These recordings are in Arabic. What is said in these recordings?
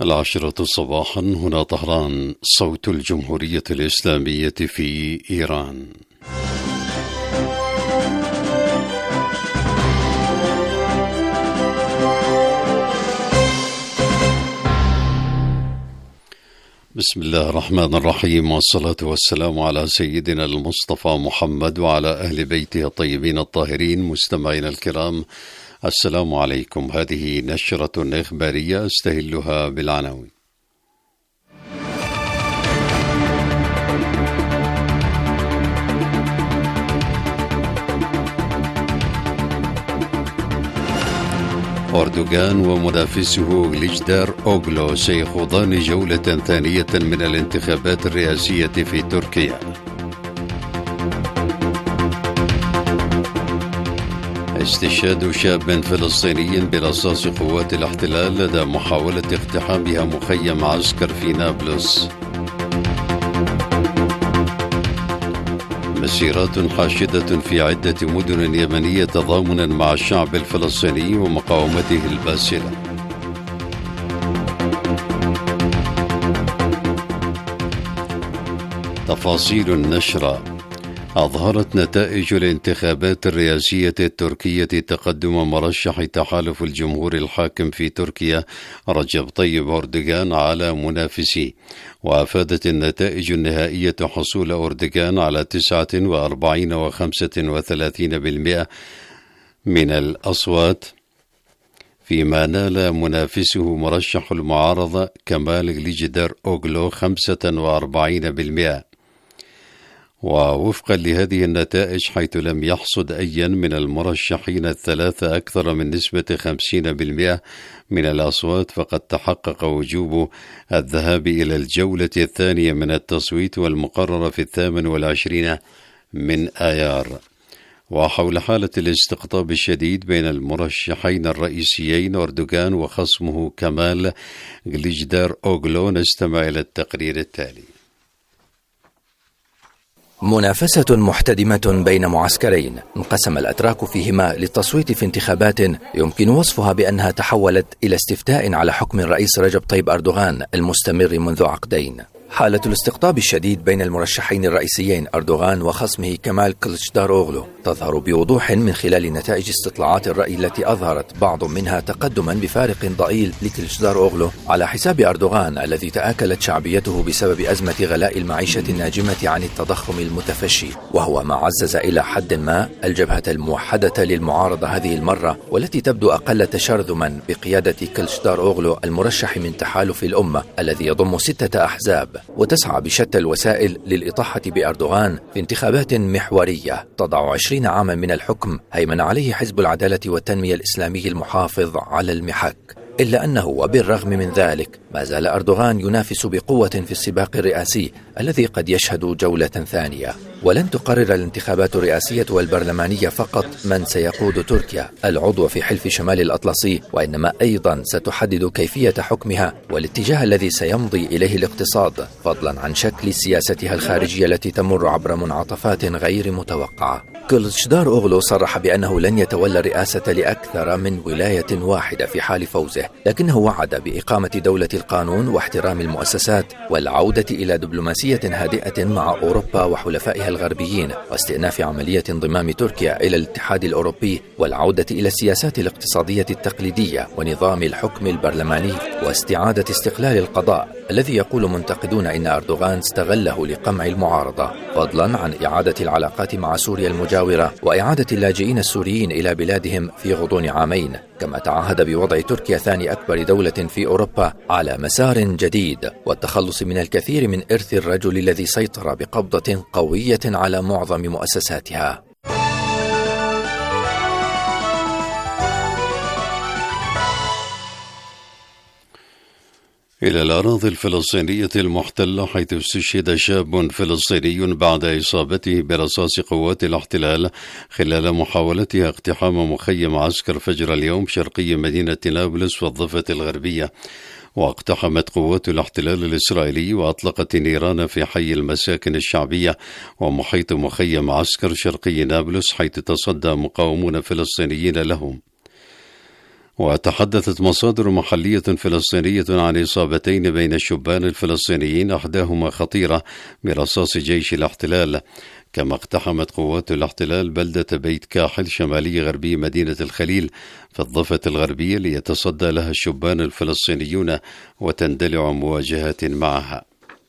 العاشرة صباحا، هنا طهران، صوت الجمهورية الإسلامية في إيران. بسم الله الرحمن الرحيم، والصلاة والسلام على سيدنا المصطفى محمد وعلى أهل بيته الطيبين الطاهرين. مستمعينا الكرام، السلام عليكم. هذه نشرة إخبارية أستهلها بالعناوين. أردوغان ومنافسه غليجدار أوغلو سيخوضان جولة ثانية من الانتخابات الرئاسية في تركيا. استشهاد شاب فلسطيني برصاص قوات الاحتلال لدى محاولة اقتحامها مخيم عسكر في نابلس. مسيرات حاشدة في عدة مدن يمنية تضامنا مع الشعب الفلسطيني ومقاومته الباسلة. تفاصيل النشرة. أظهرت نتائج الانتخابات الرئاسية التركية تقدم مرشح تحالف الجمهور الحاكم في تركيا رجب طيب أردوغان على منافسيه، وأفادت النتائج النهائية حصول أردوغان على 49.35% من الأصوات، فيما نال منافسه مرشح المعارضة كمال غليجدار أوغلو 45%. ووفقا لهذه النتائج، حيث لم يحصد أي من المرشحين الثلاثة أكثر من نسبة 50% من الأصوات، فقد تحقق وجوب الذهاب إلى الجولة الثانية من التصويت والمقررة في 28 من آيار. وحول حالة الاستقطاب الشديد بين المرشحين الرئيسيين أردوغان وخصمه كمال غليجدار أوغلو، نستمع إلى التقرير التالي. منافسة محتدمة بين معسكرين انقسم الأتراك فيهما للتصويت في انتخابات يمكن وصفها بأنها تحولت إلى استفتاء على حكم الرئيس رجب طيب أردوغان المستمر منذ عقدين. حالة الاستقطاب الشديد بين المرشحين الرئيسيين أردوغان وخصمه كمال كليجدار أوغلو تظهر بوضوح من خلال نتائج استطلاعات الرأي التي أظهرت بعض منها تقدما بفارق ضئيل لكليجدار أوغلو على حساب أردوغان الذي تآكلت شعبيته بسبب أزمة غلاء المعيشة الناجمة عن التضخم المتفشي، وهو ما عزز إلى حد ما الجبهة الموحدة للمعارضة هذه المرة، والتي تبدو أقل تشرذما بقيادة كليجدار أوغلو المرشح من تحالف الأمة الذي يضم 6 أحزاب، وتسعى بشتى الوسائل للإطاحة بأردوغان في انتخابات محورية تضع 20 عاما من الحكم هيمن عليه حزب العدالة والتنمية الإسلامي المحافظ على المحك. إلا أنه وبالرغم من ذلك ما زال أردوغان ينافس بقوة في السباق الرئاسي الذي قد يشهد جولة ثانية. ولن تقرر الانتخابات الرئاسية والبرلمانية فقط من سيقود تركيا العضو في حلف شمال الأطلسي، وإنما أيضا ستحدد كيفية حكمها والاتجاه الذي سيمضي إليه الاقتصاد، فضلا عن شكل سياستها الخارجية التي تمر عبر منعطفات غير متوقعة. كليجدار أوغلو صرح بأنه لن يتولى الرئاسة لأكثر من ولاية واحدة في حال فوزه، لكنه وعد بإقامة دولة القانون واحترام المؤسسات والعودة إلى دبلوماسية هادئة مع أوروبا وحلفائها الغربيين، واستئناف عملية انضمام تركيا إلى الاتحاد الأوروبي، والعودة إلى السياسات الاقتصادية التقليدية ونظام الحكم البرلماني، واستعادة استقلال القضاء الذي يقول منتقدون إن أردوغان استغله لقمع المعارضة، فضلا عن إعادة العلاقات مع سوريا المجاورة وإعادة اللاجئين السوريين إلى بلادهم في غضون عامين، كما تعهد بوضع تركيا ثاني أكبر دولة في أوروبا على مسار جديد، والتخلص من الكثير من إرث الرجل الذي سيطر بقبضة قوية على معظم مؤسساتها. إلى الأراضي الفلسطينية المحتلة، حيث استشهد شاب فلسطيني بعد إصابته برصاص قوات الاحتلال خلال محاولتها اقتحام مخيم عسكر فجر اليوم شرقي مدينة نابلس والضفة الغربية. واقتحمت قوات الاحتلال الإسرائيلي وأطلقت النيران في حي المساكن الشعبية ومحيط مخيم عسكر شرقي نابلس، حيث تصدى مقاومون فلسطينيين لهم. وتحدثت مصادر محلية فلسطينية عن إصابتين بين الشبان الفلسطينيين، أحداهما خطيرة برصاص جيش الاحتلال. كما اقتحمت قوات الاحتلال بلدة بيت كاحل شمالي غربي مدينة الخليل في الضفة الغربية ليتصدى لها الشبان الفلسطينيون وتندلع مواجهات معها.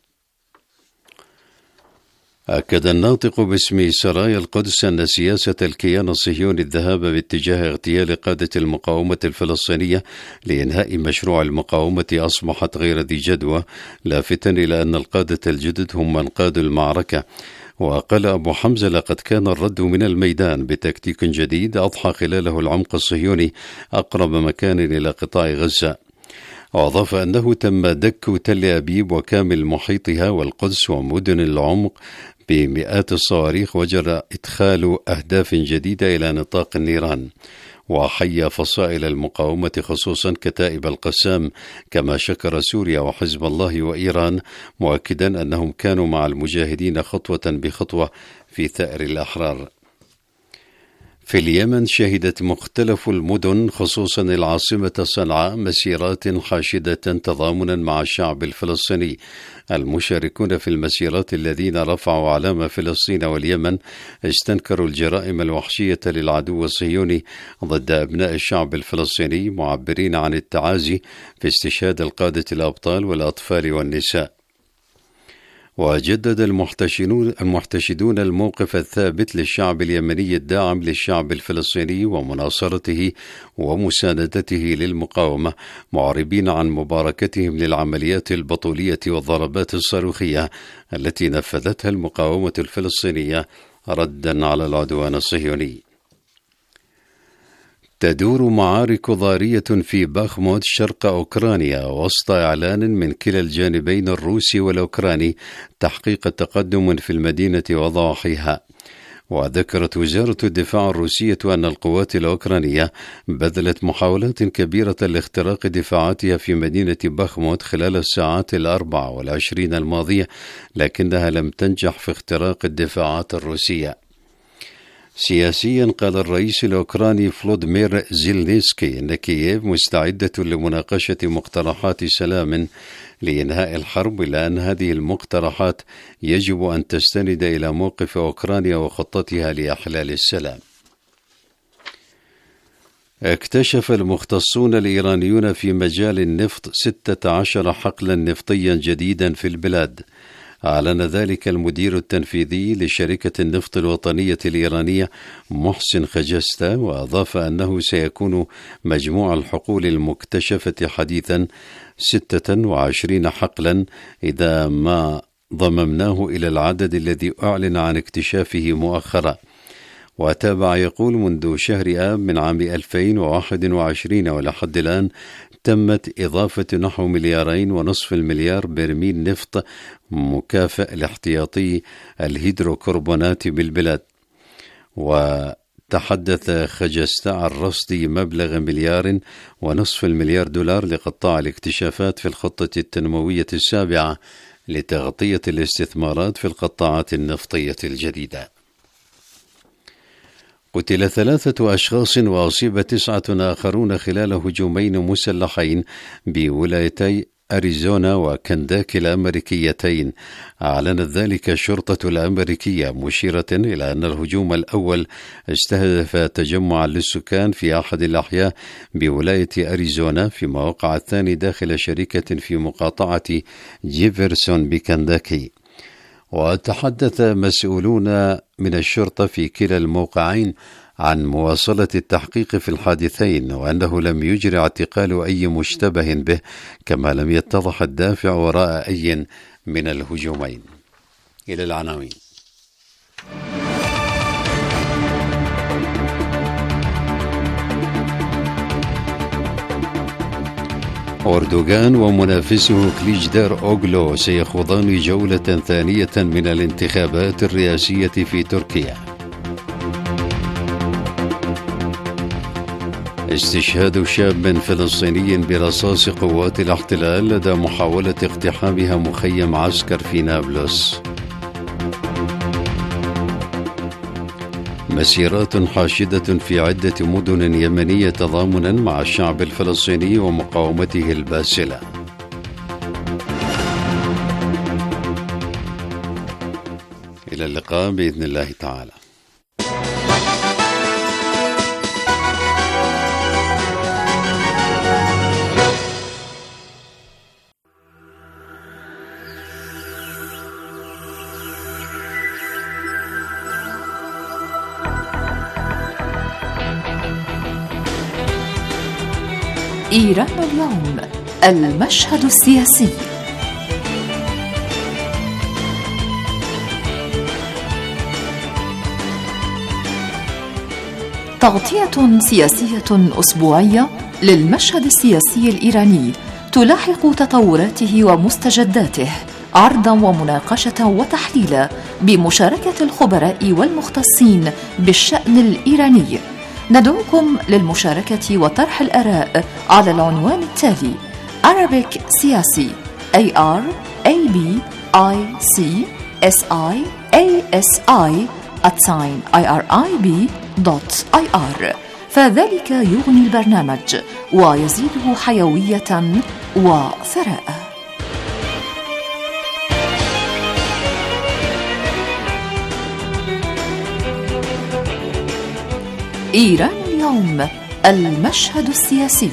أكد الناطق باسم سرايا القدس أن سياسة الكيان الصهيوني الذهاب باتجاه اغتيال قادة المقاومة الفلسطينية لإنهاء مشروع المقاومة أصبحت غير ذي جدوى، لافتا إلى أن القادة الجدد هم من قادوا المعركة. وقال أبو حمزة: لقد كان الرد من الميدان بتكتيك جديد أضحى خلاله العمق الصهيوني أقرب مكان إلى قطاع غزة. وأضاف أنه تم دك تل أبيب وكامل محيطها والقدس ومدن العمق بمئات الصواريخ، وجرى إدخال أهداف جديدة إلى نطاق النيران. وحيا فصائل المقاومة خصوصا كتائب القسام، كما شكر سوريا وحزب الله وإيران، مؤكدا أنهم كانوا مع المجاهدين خطوة بخطوة في ثأر الأحرار. في اليمن شهدت مختلف المدن خصوصا العاصمة صنعاء مسيرات حاشدة تضامنا مع الشعب الفلسطيني. المشاركون في المسيرات الذين رفعوا علام فلسطين واليمن استنكروا الجرائم الوحشية للعدو الصهيوني ضد أبناء الشعب الفلسطيني، معبرين عن التعازي في استشهاد القادة الأبطال والأطفال والنساء. وجدد المحتشدون الموقف الثابت للشعب اليمني الداعم للشعب الفلسطيني ومناصرته ومساندته للمقاومة، معربين عن مباركتهم للعمليات البطولية والضربات الصاروخية التي نفذتها المقاومة الفلسطينية ردا على العدوان الصهيوني. تدور معارك ضارية في باخموت شرق أوكرانيا وسط إعلان من كلا الجانبين الروسي والأوكراني تحقيق تقدم في المدينة وضواحيها. وذكرت وزارة الدفاع الروسية أن القوات الأوكرانية بذلت محاولات كبيرة لاختراق دفاعاتها في مدينة باخموت خلال الساعات 24 الماضية، لكنها لم تنجح في اختراق الدفاعات الروسية. سياسيا، قال الرئيس الأوكراني فلوديمير زيلنسكي أن كييف مستعدة لمناقشة مقترحات سلام لإنهاء الحرب، إلا أن هذه المقترحات يجب أن تستند إلى موقف أوكرانيا وخطتها لإحلال السلام. اكتشف المختصون الإيرانيون في مجال النفط 16 حقلا نفطيا جديدا في البلاد. أعلن ذلك المدير التنفيذي لشركة النفط الوطنية الإيرانية محسن خجستة، وأضاف أنه سيكون مجموع الحقول المكتشفة حديثا 26 حقلا إذا ما ضممناه إلى العدد الذي أعلن عن اكتشافه مؤخرا. وتابع يقول: منذ شهر آب من عام 2021 ولحد الآن تمت إضافة نحو 2.5 مليار برميل نفط مكافئ لاحتياطي الهيدروكربونات بالبلاد. وتحدث خجستة عن رصد مبلغ 1.5 مليار دولار لقطاع الاكتشافات في الخطة التنموية السابعة لتغطية الاستثمارات في القطاعات النفطية الجديدة. قتل 3 أشخاص وأصيب 9 آخرون خلال هجومين مسلحين بولايتي أريزونا وكنداكي الأمريكيتين. أعلنت ذلك الشرطة الأمريكية، مشيرة إلى أن الهجوم الأول استهدف تجمعا للسكان في أحد الأحياء بولاية أريزونا، فيما وقع الثاني داخل شركة في مقاطعة جيفرسون بكنداكي. وتحدث مسؤولون من الشرطة في كلا الموقعين عن مواصلة التحقيق في الحادثين، وأنه لم يجري اعتقال أي مشتبه به، كما لم يتضح الدافع وراء أي من الهجومين. إلى العناوين. أردوغان ومنافسه كليجدار أوغلو سيخوضان جولة ثانية من الانتخابات الرئاسية في تركيا. استشهاد شاب فلسطيني برصاص قوات الاحتلال لدى محاولة اقتحامها مخيم عسكر في نابلس. مسيرات حاشدة في عدة مدن يمنية تضامنا مع الشعب الفلسطيني ومقاومته الباسلة. إلى اللقاء بإذن الله تعالى. إيران اليوم، المشهد السياسي. تغطية سياسية أسبوعية للمشهد السياسي الإيراني تلاحق تطوراته ومستجداته، عرضا ومناقشة وتحليلا بمشاركة الخبراء والمختصين بالشأن الإيراني. ندعوكم للمشاركة وطرح الآراء على العنوان التالي: Arabic سياسي ARABICSIASI@irib.ir، فذلك يغني البرنامج ويزيده حيوية وثراء. إيران اليوم، المشهد السياسي.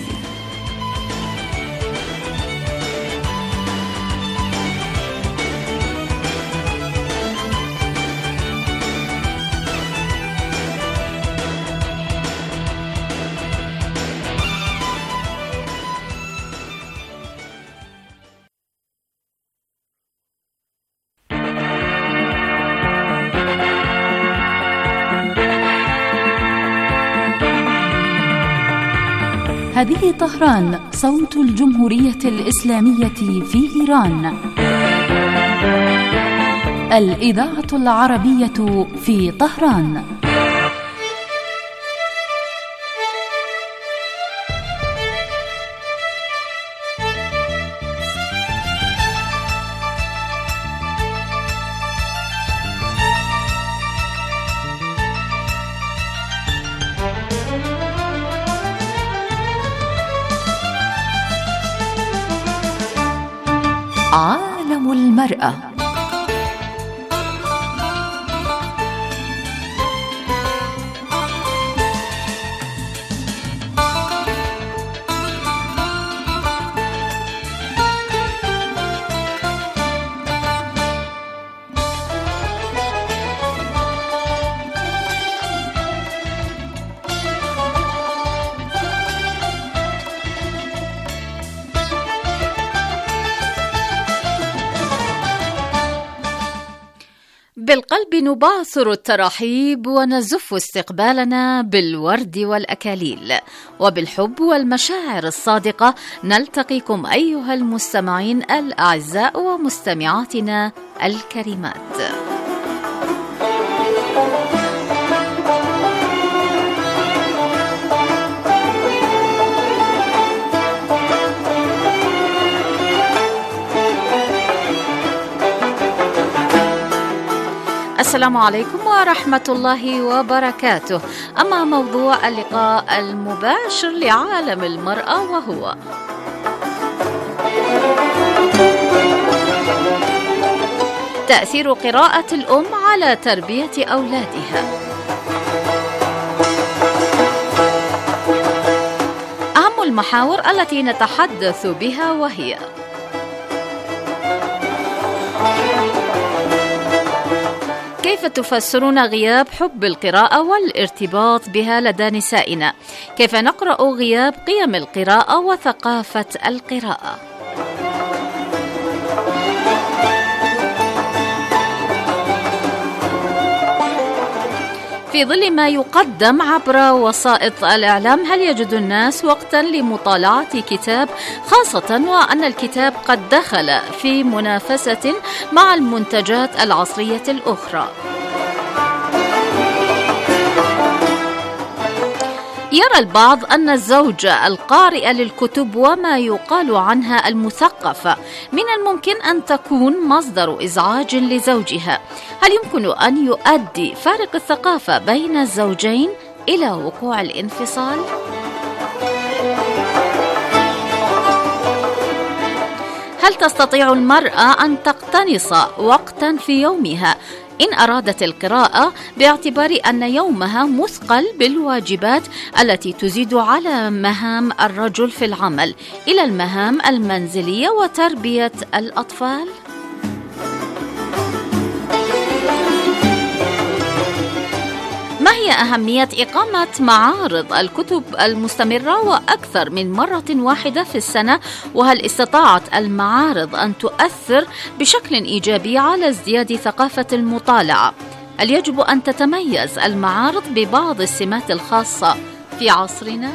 هذه طهران، صوت الجمهورية الإسلامية في إيران، الإذاعة العربية في طهران. عالم المرأة. بالقلب نبعثر الترحيب ونزف استقبالنا بالورد والأكاليل، وبالحب والمشاعر الصادقة نلتقيكم أيها المستمعين الأعزاء ومستمعاتنا الكريمات. السلام عليكم ورحمة الله وبركاته. أما موضوع اللقاء المباشر لعالم المرأة وهو تأثير قراءة الأم على تربية أولادها. أهم المحاور التي نتحدث بها وهي: كيف تفسرون غياب حب القراءة والارتباط بها لدى نسائنا؟ كيف نقرأ غياب قيم القراءة وثقافة القراءة؟ في ظل ما يقدم عبر وسائط الإعلام، هل يجد الناس وقتا لمطالعة كتاب، خاصة وأن الكتاب قد دخل في منافسة مع المنتجات العصرية الأخرى؟ يرى البعض أن الزوجة القارئة للكتب وما يقال عنها المثقفة من الممكن أن تكون مصدر إزعاج لزوجها. هل يمكن أن يؤدي فارق الثقافة بين الزوجين إلى وقوع الانفصال؟ هل تستطيع المرأة أن تقتنص وقتا في يومها إن أرادت القراءة، باعتبار أن يومها مثقل بالواجبات التي تزيد على مهام الرجل في العمل إلى المهام المنزلية وتربية الأطفال؟ ما هي أهمية إقامة معارض الكتب المستمرة وأكثر من مرة واحدة في السنة؟ وهل استطاعت المعارض أن تؤثر بشكل إيجابي على ازدياد ثقافة المطالعة؟ هل يجب أن تتميز المعارض ببعض السمات الخاصة في عصرنا؟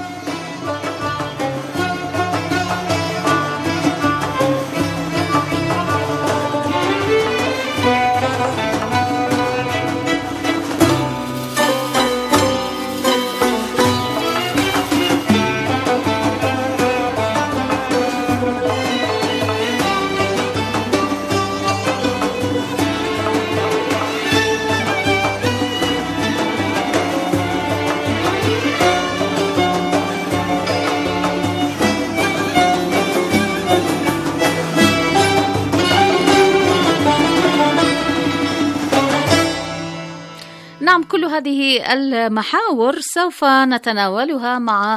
نعم، كل هذه المحاور سوف نتناولها مع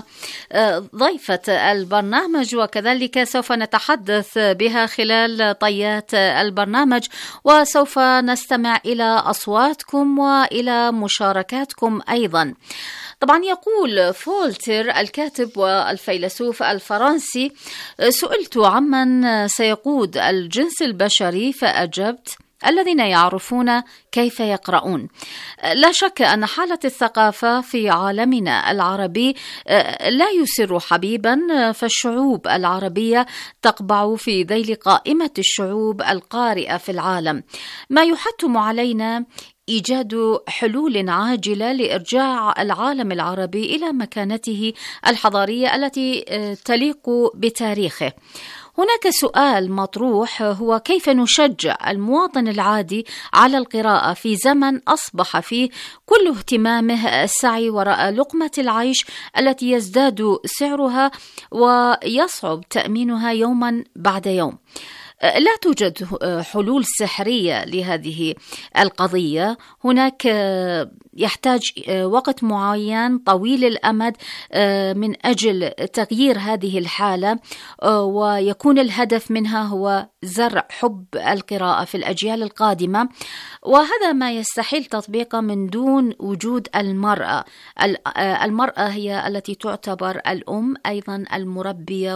ضيفة البرنامج، وكذلك سوف نتحدث بها خلال طيات البرنامج، وسوف نستمع إلى أصواتكم وإلى مشاركاتكم أيضا. طبعا يقول فولتير الكاتب والفيلسوف الفرنسي: سئلت عمن سيقود الجنس البشري فأجبت: الذين يعرفون كيف يقرؤون. لا شك أن حالة الثقافة في عالمنا العربي لا يسر حبيبا، فالشعوب العربية تقبع في ذيل قائمة الشعوب القارئة في العالم، ما يحتم علينا إيجاد حلول عاجلة لإرجاع العالم العربي إلى مكانته الحضارية التي تليق بتاريخه. هناك سؤال مطروح، هو كيف نشجع المواطن العادي على القراءة في زمن أصبح فيه كل اهتمامه السعي وراء لقمة العيش التي يزداد سعرها ويصعب تأمينها يوما بعد يوم. لا توجد حلول سحرية لهذه القضية، هناك يحتاج وقت معين طويل الأمد من أجل تغيير هذه الحالة، ويكون الهدف منها هو زرع حب القراءة في الأجيال القادمة، وهذا ما يستحيل تطبيقه من دون وجود المرأة. المرأة هي التي تعتبر الأم، أيضا المربية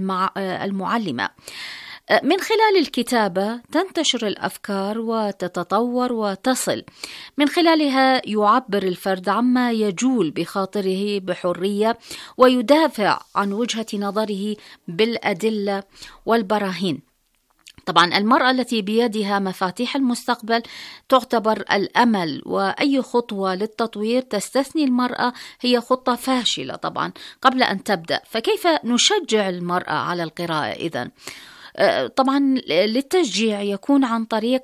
والمعلمة. من خلال الكتابة تنتشر الأفكار وتتطور وتصل، من خلالها يعبر الفرد عما يجول بخاطره بحرية ويدافع عن وجهة نظره بالأدلة والبراهين. طبعا المرأة التي بيدها مفاتيح المستقبل تعتبر الأمل، وأي خطوة للتطوير تستثني المرأة هي خطة فاشلة طبعا قبل أن تبدأ. فكيف نشجع المرأة على القراءة إذن؟ طبعا للتشجيع يكون عن طريق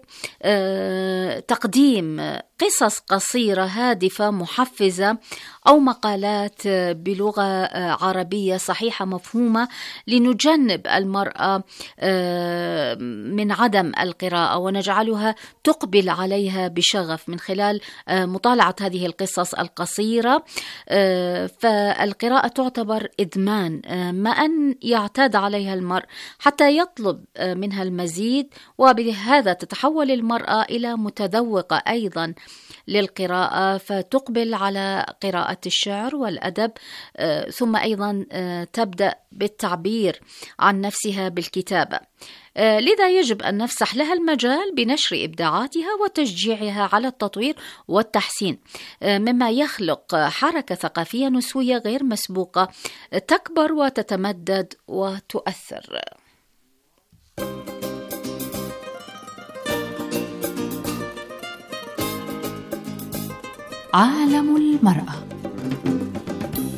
تقديم قصص قصيرة هادفة محفزة أو مقالات بلغة عربية صحيحة مفهومة، لنجنب المرأة من عدم القراءة ونجعلها تقبل عليها بشغف من خلال مطالعة هذه القصص القصيرة. فالقراءة تعتبر إدمان، ما أن يعتاد عليها المرء حتى يطلب منها المزيد، وبهذا تتحول المرأة إلى متذوقة أيضا للقراءة، فتقبل على قراءة الشعر والأدب، ثم أيضا تبدأ بالتعبير عن نفسها بالكتابة. لذا يجب أن نفسح لها المجال بنشر إبداعاتها وتشجيعها على التطوير والتحسين، مما يخلق حركة ثقافية نسوية غير مسبوقة تكبر وتتمدد وتؤثر. عالم المرأة.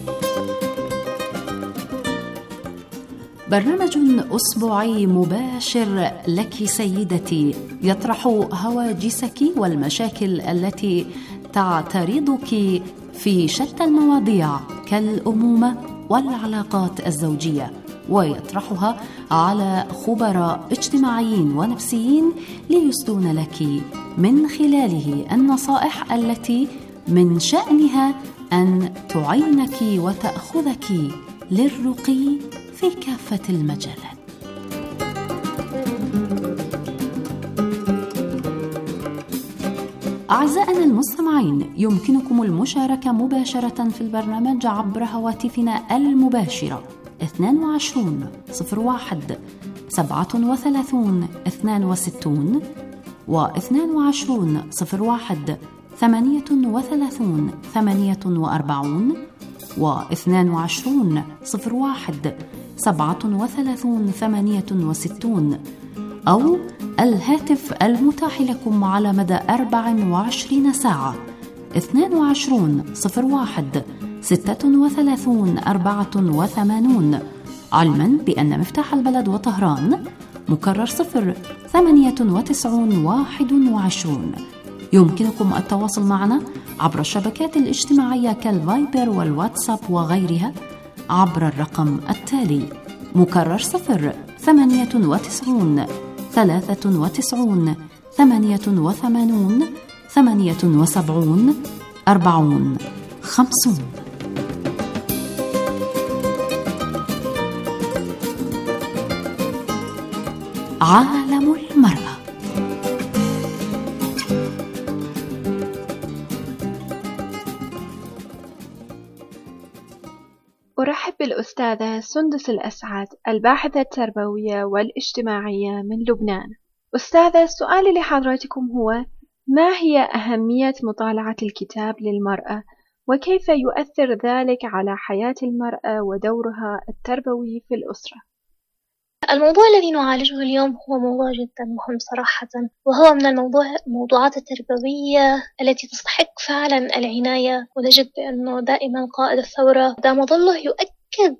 برنامج أسبوعي مباشر لك سيدتي، يطرح هواجسك والمشاكل التي تعترضك في شتى المواضيع كالأمومة والعلاقات الزوجية، ويطرحها على خبراء اجتماعيين ونفسيين ليسدون لك من خلاله النصائح التي من شأنها أن تعينك وتأخذك للرقي في كافة المجالات. أعزائنا المستمعين، يمكنكم المشاركة مباشرة في البرنامج عبر هواتفنا المباشرة 22 01 37 62 و 22 01 38 48 و 22 01 37 68 أو الهاتف المتاح لكم على مدى 24 ساعة 22 01 36 84، علما بأن مفتاح البلد وطهران مكرر 098 21. يمكنكم التواصل معنا عبر الشبكات الاجتماعية كالفايبر والواتساب وغيرها عبر الرقم التالي مكرر 098 93 88 78 40 50. عالم المرأة. أرحب بالأستاذة سندس الأسعد، الباحثة التربوية والاجتماعية من لبنان. أستاذة، سؤالي لحضرتكم هو: ما هي أهمية مطالعة الكتاب للمرأة؟ وكيف يؤثر ذلك على حياة المرأة ودورها التربوي في الأسرة؟ الموضوع الذي نعالجه اليوم هو موضوع جدا مهم صراحة، وهو من الموضوعات التربوية التي تستحق فعلا العناية. ونجد بأنه دائما قائد الثورة دام ظله يؤكد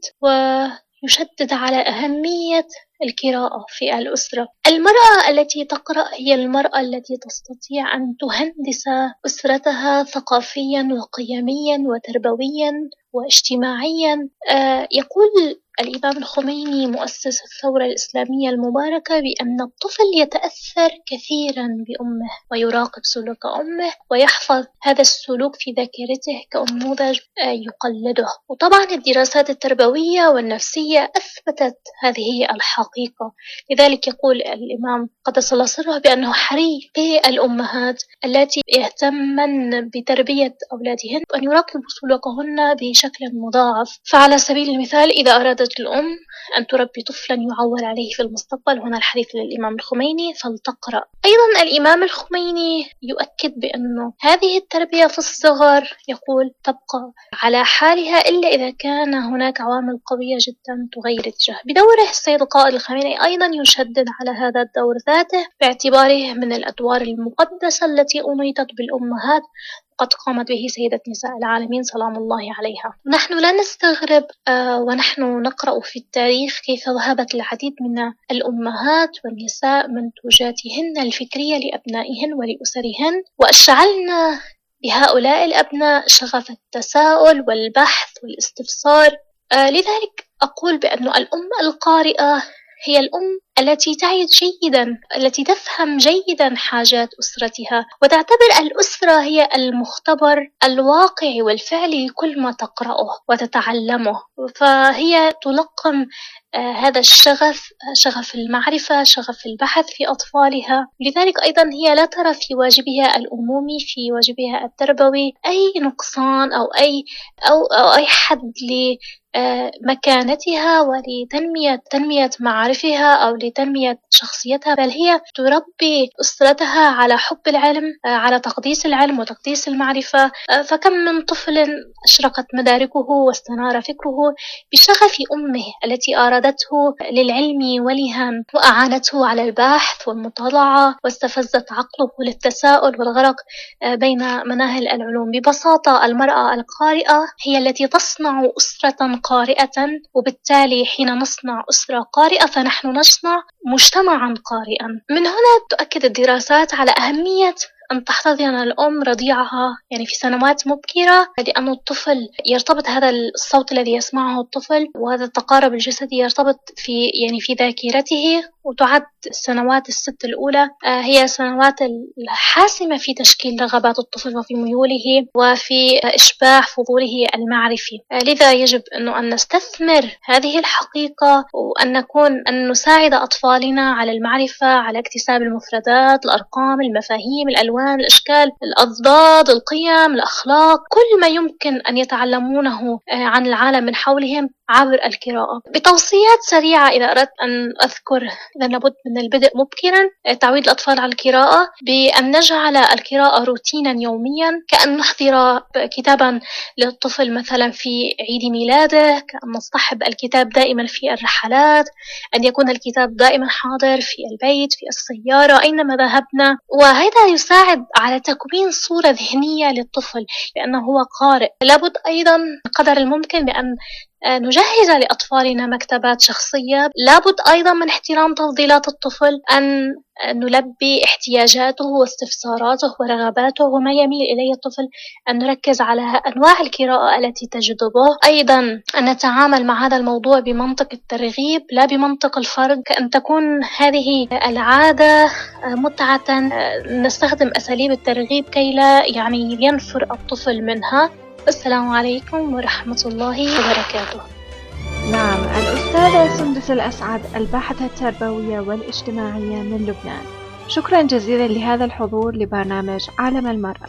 ويشدد على أهمية القراءة في الأسرة. المرأة التي تقرأ هي المرأة التي تستطيع أن تهندس أسرتها ثقافيا وقيميا وتربويا واجتماعيا. يقول الإمام الخميني مؤسس الثورة الإسلامية المباركة بأن الطفل يتأثر كثيرا بأمه ويراقب سلوك أمه ويحفظ هذا السلوك في ذاكرته كنموذج يقلده. وطبعا الدراسات التربوية والنفسية أثبتت هذه الحقيقة. لذلك يقول الإمام قدس الله سره بأنه حري بالأمهات التي يهتمن بتربية أولادهن أن يراقبوا سلوكهن بشكل مضاعف. فعلى سبيل المثال، إذا أرادت الأم أن تربي طفلا يعول عليه في المستقبل، هنا الحديث للإمام الخميني، فلتقرأ. أيضا الإمام الخميني يؤكد بأنه هذه التربية في الصغر يقول تبقى على حالها إلا إذا كان هناك عوامل قوية جدا تغير اتجاه. بدوره السيد القائد الخميني أيضا يشدد على هذا الدور ذاته باعتباره من الأدوار المقدسة التي أنيطت بالأمهات قد قامت به سيدة نساء العالمين سلام الله عليها. نحن لا نستغرب ونحن نقرأ في التاريخ كيف وهبت العديد من الأمهات والنساء منتوجاتهن الفكرية لأبنائهن ولأسرهن، وأشعلنا بهؤلاء الأبناء شغف التساؤل والبحث والاستفسار. لذلك أقول بأن الأم القارئة هي الأم التي تعي جيدا، التي تفهم جيدا حاجات أسرتها، وتعتبر الأسرة هي المختبر الواقعي والفعلي لكل ما تقرأه وتتعلمه. فهي تلقم هذا الشغف، شغف المعرفة، شغف البحث في أطفالها. لذلك أيضا هي لا ترى في واجبها الأمومي، في واجبها التربوي، أي نقصان أو أي حد لمكانتها ولتنمية معارفها أو لتنمية شخصيتها، بل هي تربي أسرتها على حب العلم، على تقديس العلم وتقديس المعرفة. فكم من طفل أشرقت مداركه واستنار فكره بشغف أمه التي أرادته للعلم ولها وأعانته على البحث والمطالعة واستفزت عقله للتساؤل والغرق بين مناهل العلوم. ببساطة المرأة القارئة هي التي تصنع أسرة قارئة، وبالتالي حين نصنع أسرة قارئة فنحن نصنع مجتمعا قارئا. من هنا تؤكد الدراسات على أهمية أن تحتضن الأم رضيعها يعني في سنوات مبكرة، لأن الطفل يرتبط هذا الصوت الذي يسمعه الطفل وهذا التقارب الجسدي يرتبط في ذاكرته، وتعد السنوات الست الأولى هي سنوات الحاسمة في تشكيل رغبات الطفل وفي ميوله وفي إشباع فضوله المعرفي. لذا يجب أن نستثمر هذه الحقيقة وأن نساعد أطفالنا على المعرفة، على اكتساب المفردات، الأرقام، المفاهيم، الألوان، الأشكال، الأضداد، القيم، الأخلاق، كل ما يمكن أن يتعلمونه عن العالم من حولهم عبر القراءة. بتوصيات سريعة إذا أردت أن أذكر، إذا لابد من البدء مبكرا، تعويد الأطفال على القراءة بأن نجعل القراءة روتينا يوميا، كأن نحضر كتابا للطفل مثلا في عيد ميلاده، كأن نصطحب الكتاب دائما في الرحلات، أن يكون الكتاب دائما حاضر في البيت، في السيارة، أينما ذهبنا. وهذا يساعد على تكوين صورة ذهنية للطفل بأنه هو قارئ. لابد أيضا قدر الممكن بأن نجهز لأطفالنا مكتبات شخصية. لابد أيضا من احترام تفضيلات الطفل، أن نلبي احتياجاته واستفساراته ورغباته وما يميل إليه الطفل، أن نركز على أنواع القراءة التي تجذبه. أيضا أن نتعامل مع هذا الموضوع بمنطق الترغيب لا بمنطق الفرض، كأن تكون هذه العادة متعة، نستخدم أساليب الترغيب كي لا ينفر الطفل منها. السلام عليكم ورحمة الله وبركاته. نعم، الأستاذة سندس الأسعد، الباحثة التربوية والاجتماعية من لبنان، شكرا جزيلا لهذا الحضور لبرنامج عالم المرأة.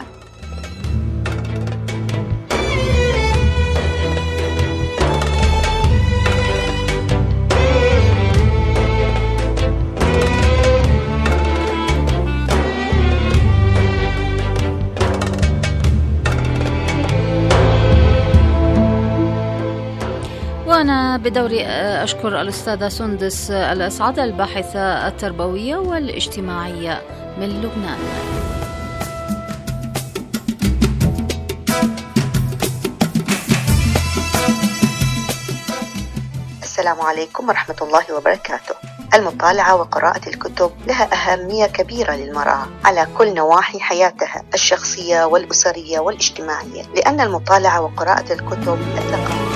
وأنا بدوري أشكر الأستاذة سندس الأسعد، الباحثة التربوية والاجتماعية من لبنان. السلام عليكم ورحمة الله وبركاته. المطالعة وقراءة الكتب لها أهمية كبيرة للمرأة على كل نواحي حياتها الشخصية والأسرية والاجتماعية، لأن المطالعة وقراءة الكتب ثقافة.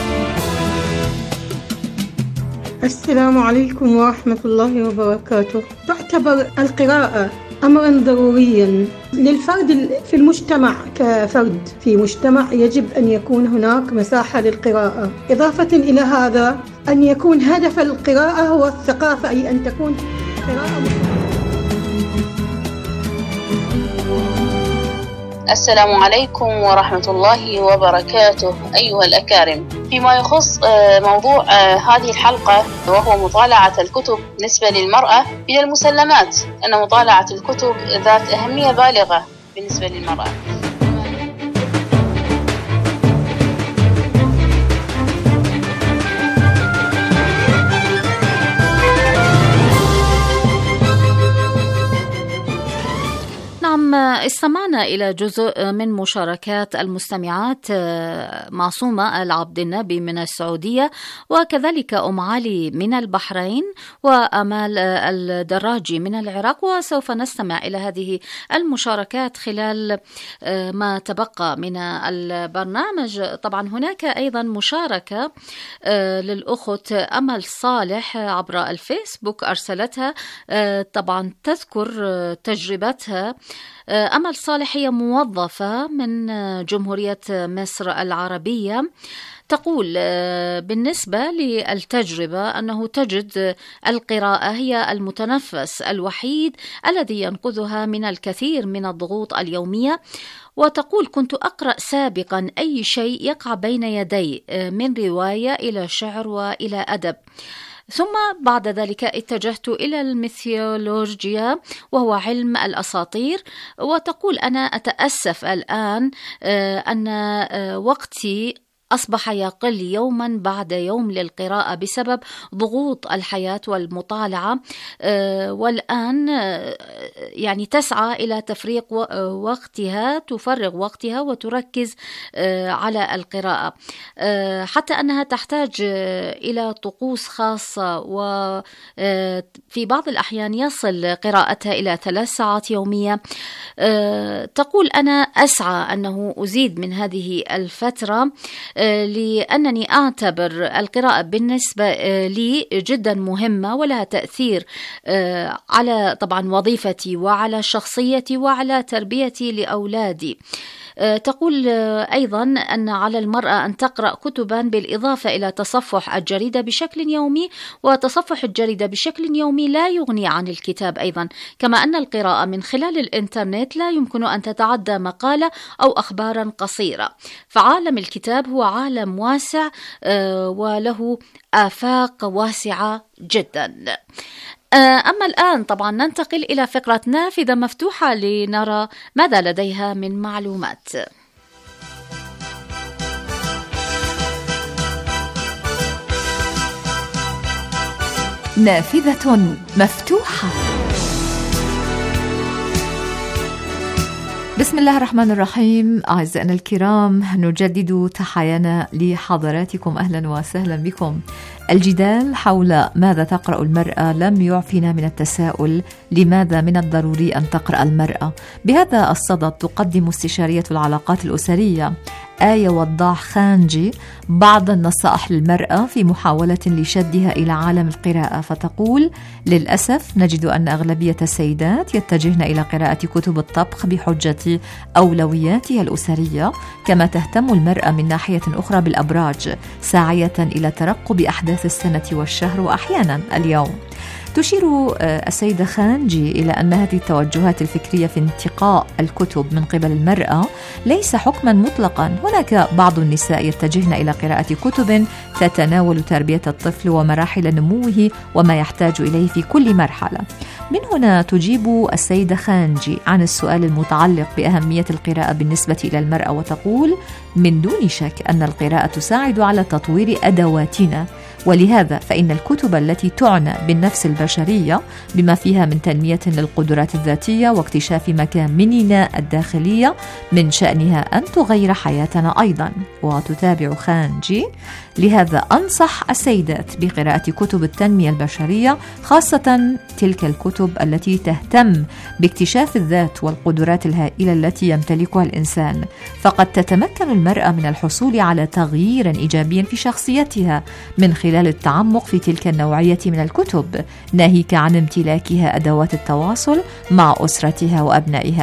السلام عليكم ورحمة الله وبركاته. تعتبر القراءة أمرا ضروريا للفرد في المجتمع. كفرد في مجتمع يجب أن يكون هناك مساحة للقراءة. إضافة إلى هذا أن يكون هدف القراءة هو الثقافة، أي أن تكون قراءة. السلام عليكم ورحمة الله وبركاته أيها الأكارم. فيما يخص موضوع هذه الحلقة وهو مطالعة الكتب بالنسبة للمرأة، من المسلمات أن مطالعة الكتب ذات أهمية بالغة بالنسبة للمرأة. نعم، استمعنا إلى جزء من مشاركات المستمعات معصومة العبد النبي من السعودية، وكذلك أم علي من البحرين، وأمال الدراجي من العراق. وسوف نستمع إلى هذه المشاركات خلال ما تبقى من البرنامج. طبعا هناك أيضا مشاركة للأخت أمل صالح عبر الفيسبوك أرسلتها، طبعا تذكر تجربتها. أمل صالح هي موظفة من جمهورية مصر العربية، تقول بالنسبة للتجربة أنه تجد القراءة هي المتنفس الوحيد الذي ينقذها من الكثير من الضغوط اليومية. وتقول كنت أقرأ سابقا أي شيء يقع بين يدي، من رواية إلى شعر وإلى أدب. ثم بعد ذلك اتجهت إلى الميثولوجيا وهو علم الأساطير. وتقول: أنا أتأسف الآن أن وقتي أصبح يقل يوما بعد يوم للقراءة بسبب ضغوط الحياة والمطالعة، والآن يعني تسعى إلى تفريغ وقتها، تفرغ وقتها وتركز على القراءة، حتى أنها تحتاج إلى طقوس خاصة، وفي بعض الأحيان يصل قراءتها إلى 3 ساعات يومية. تقول: أنا أسعى أنه أزيد من هذه الفترة، لأنني أعتبر القراءة بالنسبة لي جدا مهمة ولها تأثير على طبعا وظيفتي وعلى شخصيتي وعلى تربيتي لأولادي. تقول أيضا أن على المرأة أن تقرأ كتبا بالإضافة إلى تصفح الجريدة بشكل يومي، وتصفح الجريدة بشكل يومي لا يغني عن الكتاب أيضا، كما أن القراءة من خلال الإنترنت لا يمكن أن تتعدى مقالة أو أخبارا قصيرة. فعالم الكتاب هو عالم واسع وله آفاق واسعة جدا. أما الآن طبعا ننتقل إلى فقرة نافذة مفتوحة لنرى ماذا لديها من معلومات. نافذة مفتوحة. بسم الله الرحمن الرحيم. أعزائنا الكرام، نجدد تحيانا لحضراتكم، أهلا وسهلا بكم. الجدال حول ماذا تقرأ المرأة لم يعفنا من التساؤل: لماذا من الضروري أن تقرأ المرأة؟ بهذا الصدد تقدم استشارية العلاقات الأسرية آية وضاح خانجي بعض النصائح للمرأة في محاولة لشدها إلى عالم القراءة، فتقول: للأسف نجد أن أغلبية السيدات يتجهن إلى قراءة كتب الطبخ بحجة أولوياتها الأسرية، كما تهتم المرأة من ناحية أخرى بالأبراج، ساعية إلى ترقب أحداث السنة والشهر وأحيانا اليوم. تشير السيدة خانجي إلى أن هذه التوجهات الفكرية في انتقاء الكتب من قبل المرأة ليس حكما مطلقا. هناك بعض النساء يتجهن إلى قراءة كتب تتناول تربية الطفل ومراحل نموه وما يحتاج إليه في كل مرحلة. من هنا تجيب السيدة خانجي عن السؤال المتعلق بأهمية القراءة بالنسبة إلى المرأة، وتقول: من دون شك أن القراءة تساعد على تطوير أدواتنا، ولهذا فإن الكتب التي تعنى بالنفس البشرية بما فيها من تنمية للقدرات الذاتية واكتشاف مكامننا الداخلية من شأنها أن تغير حياتنا أيضا. وتتابع خانجي: لهذا أنصح السيدات بقراءة كتب التنمية البشرية، خاصة تلك الكتب التي تهتم باكتشاف الذات والقدرات الهائلة التي يمتلكها الإنسان، فقد تتمكن المرأة من الحصول على تغيير إيجابي في شخصيتها من خلال التعمق في تلك النوعية من الكتب، ناهيك عن امتلاكها أدوات التواصل مع أسرتها وأبنائها.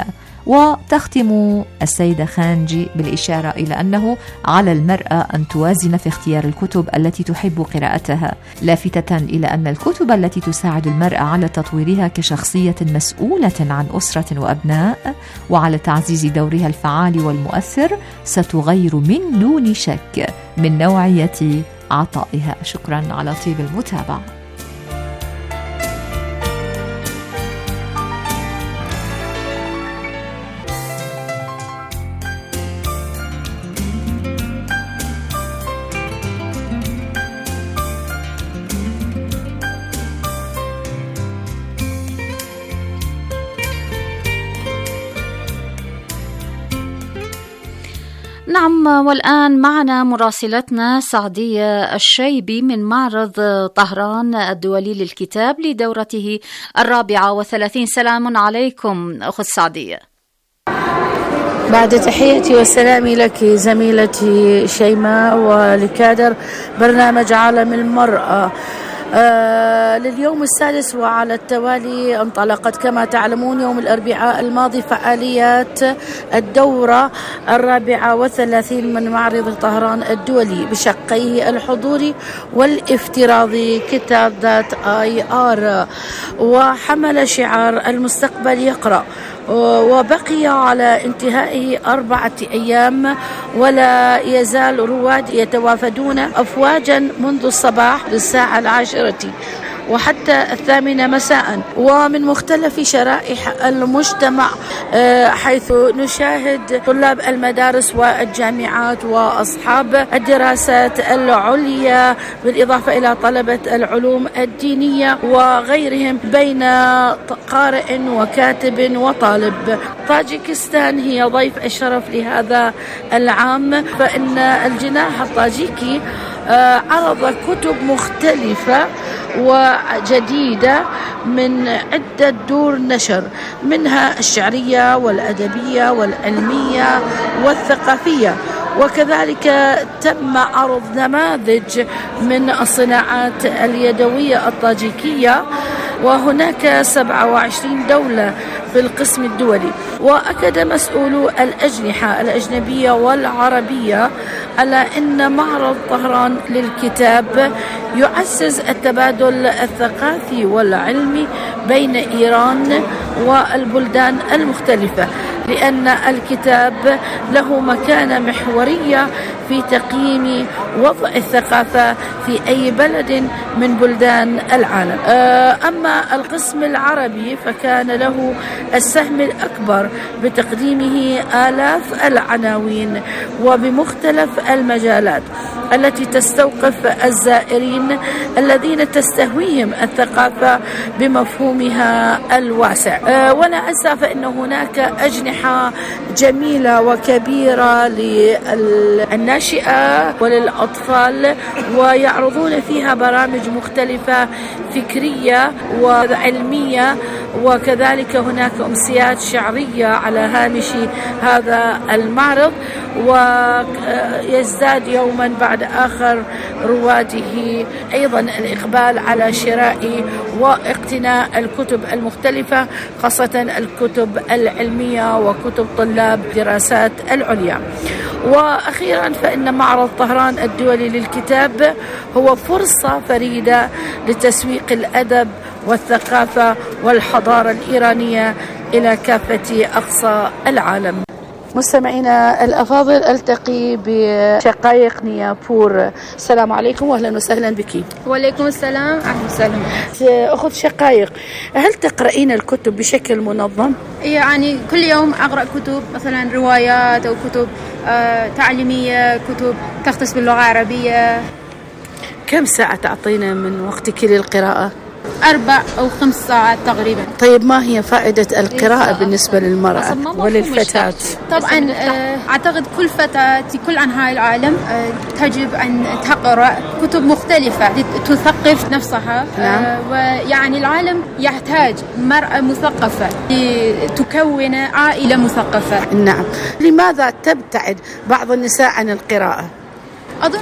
وتختم السيدة خانجي بالإشارة إلى أنه على المرأة أن توازن في اختيار الكتب التي تحب قراءتها، لافتة إلى أن الكتب التي تساعد المرأة على تطويرها كشخصية مسؤولة عن أسرة وأبناء وعلى تعزيز دورها الفعال والمؤثر ستغير من دون شك من نوعية عطائها. شكرا على طيب المتابعة. نعم، والآن معنا مراسلتنا سعدية الشيبي من معرض طهران الدولي للكتاب لدورته 34. سلام عليكم أخت سعدية. بعد تحياتي وسلامي لك زميلتي شيماء ولكادر برنامج عالم المرأة. لليوم السادس وعلى التوالي انطلقت كما تعلمون يوم الأربعاء الماضي فعاليات الدورة 34 من معرض طهران الدولي بشقيه الحضوري والافتراضي كتاب ذات IR، وحمل شعار المستقبل يقرأ، وبقي على انتهائه 4 أيام، ولا يزال رواد يتوافدون أفواجا منذ الصباح للساعة 10 وحتى 8 مساء، ومن مختلف شرائح المجتمع، حيث نشاهد طلاب المدارس والجامعات وأصحاب الدراسات العليا، بالإضافة إلى طلبة العلوم الدينية وغيرهم، بين قارئ وكاتب وطالب. طاجيكستان هي ضيف الشرف لهذا العام، فإن الجناح الطاجيكي عرض كتب مختلفة وجديدة من عدة دور نشر، منها الشعرية والأدبية والعلمية والثقافية، وكذلك تم عرض نماذج من الصناعات اليدوية الطاجيكية، وهناك 27 دولة في القسم الدولي. وأكد مسؤولو الأجنحة الأجنبية والعربية على أن معرض طهران للكتاب يعزز التبادل الثقافي والعلمي بين إيران والبلدان المختلفة، لأن الكتاب له مكانة محورية في تقييم وضع الثقافة في أي بلد من بلدان العالم. أما القسم العربي فكان له السهم الأكبر بتقديمه آلاف العناوين وبمختلف المجالات التي تستوقف الزائرين الذين تستهويهم الثقافة بمفهومها الواسع. ولا أنسى فإن هناك أجنحة جميلة وكبيرة للناشئة وللأطفال، ويعرضون فيها برامج مختلفة فكرية وعلمية، وكذلك هناك أمسيات شعرية على هامش هذا المعرض، ويزداد يوما بعد آخر رواده أيضا الإقبال على شراء واقتناء الكتب المختلفة، خاصة الكتب العلمية وكتب طلاب دراسات العليا. وأخيرا فإن معرض طهران الدولي للكتاب هو فرصة فريدة لتسويق الأدب والثقافة والحضارة الإيرانية إلى كافة أقصى العالم. مستمعينا الأفاضل، ألتقي بشقائق نيابور. السلام عليكم وأهلا وسهلا بك. وعليكم السلام، أهلا وسهلا. أخت شقائق، هل تقرأين الكتب بشكل منظم؟ يعني كل يوم أقرأ كتب، مثلا روايات أو كتب تعليمية، كتب تختص باللغة العربية. كم ساعة تعطينا من وقتك للقراءة؟ 4 أو 5 ساعات تقريبا. طيب ما هي فائدة القراءة بالنسبة للمرأة وللفتاة؟ طبعا أعتقد كل فتاة في كل أنحاء العالم تجب أن تقرأ كتب مختلفة لتثقف نفسها. نعم. ويعني العالم يحتاج مرأة مثقفة لتكون عائلة مثقفة. نعم. لماذا تبتعد بعض النساء عن القراءة؟ أظن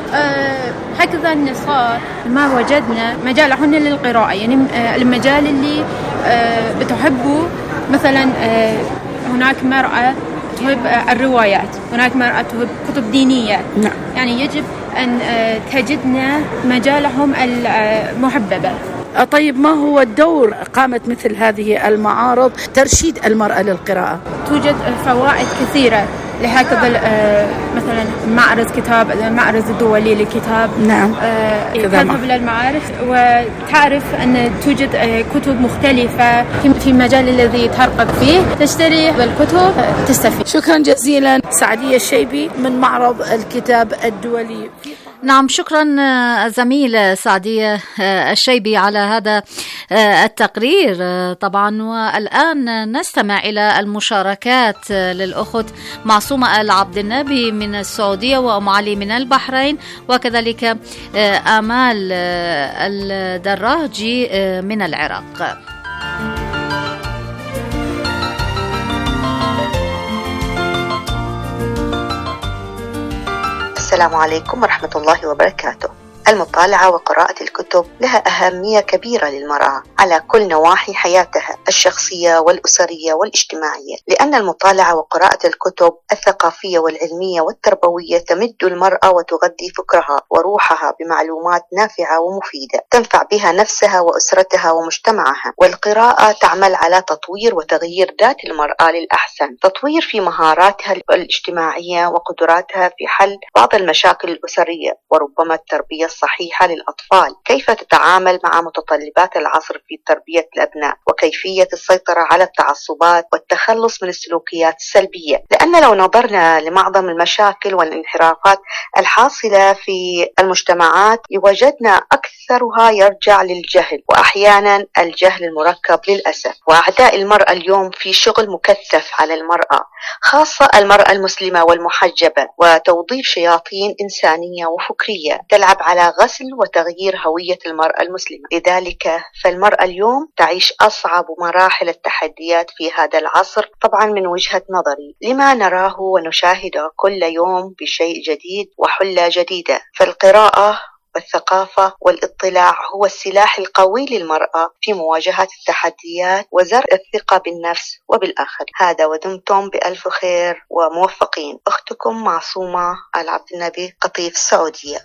هكذا النساء ما وجدنا مجالهن للقراءة، يعني المجال اللي بتحبه. مثلا هناك مرأة تحب الروايات، هناك مرأة تحب كتب دينية. نعم. يعني يجب أن تجدنا مجالهم المحببة. طيب ما هو الدور قامت مثل هذه المعارض ترشيد المرأة للقراءة؟ توجد فوائد كثيرة لهكذا، مثلا معرض كتاب، المعرض الدولي للكتاب. نعم. تذهب إلى المعارض وتعرف أن توجد كتب مختلفة في المجال الذي ترغب فيه، تشتري الكتب تستفيد. شكرا جزيلا سعدية الشيبي من معرض الكتاب الدولي. نعم، شكرا زميل سعدية الشيبي على هذا التقرير. طبعا والآن نستمع إلى المشاركات للأخت معصومة العبد النبي من السعودية، وأم علي من البحرين، وكذلك آمال الدراجي من العراق. السلام عليكم ورحمة الله وبركاته. المطالعة وقراءة الكتب لها أهمية كبيرة للمرأة على كل نواحي حياتها الشخصية والأسرية والاجتماعية، لأن المطالعة وقراءة الكتب الثقافية والعلمية والتربوية تمد المرأة وتغذي فكرها وروحها بمعلومات نافعة ومفيدة تنفع بها نفسها وأسرتها ومجتمعها. والقراءة تعمل على تطوير وتغيير ذات المرأة للأحسن، تطوير في مهاراتها الاجتماعية وقدراتها في حل بعض المشاكل الأسرية، وربما التربية الصحيحة للأطفال، كيف تتعامل مع متطلبات العصر في تربية الأبناء، وكيفية السيطرة على التعصبات والتخلص من السلوكيات السلبية. لأن لو نظرنا لمعظم المشاكل والانحرافات الحاصلة في المجتمعات وجدنا أكثرها يرجع للجهل، وأحيانا الجهل المركب للأسف. وأعداء المرأة اليوم في شغل مكثف على المرأة، خاصة المرأة المسلمة والمحجبة، وتوظيف شياطين إنسانية وفكرية تلعب على غسل وتغيير هوية المرأة المسلمة. لذلك فالمرأة اليوم تعيش أصعب مراحل التحديات في هذا العصر، طبعا من وجهة نظري لما نراه ونشاهده كل يوم بشيء جديد وحلة جديدة. فالقراءة والثقافة والاطلاع هو السلاح القوي للمرأة في مواجهة التحديات وزرع الثقة بالنفس وبالآخر. هذا ودمتم بألف خير وموفقين. أختكم معصومة العبد النبي، قطيف السعودية.